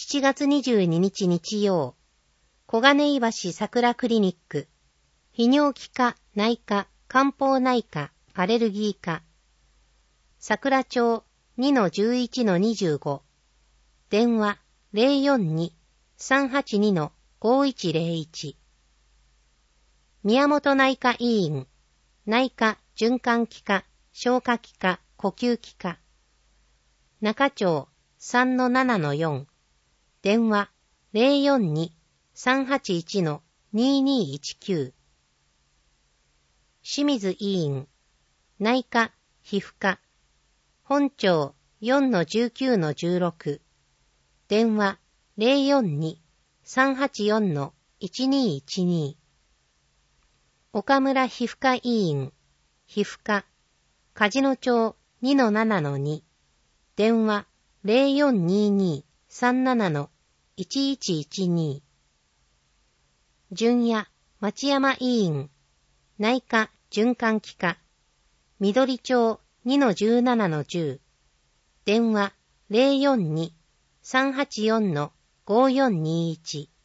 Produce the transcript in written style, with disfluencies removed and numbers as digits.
7月22日日曜、小金井橋桜クリニック、泌尿器科、内科、漢方内科、アレルギー科、桜町 2-11-25、電話 042-382-5101、宮本内科医院、内科、循環器科、消化器科、呼吸器科、中町 3-7-4、電話 042-381-2219、清水医院、内科、皮膚科、本町 4-19-16、電話 042-384-1212、岡村皮膚科医院、皮膚科、梶野町 2-7-2、電話 0422-37-1112、純也町山医院、内科、循環器科、緑町 2-17-10、電話 042-384-5421、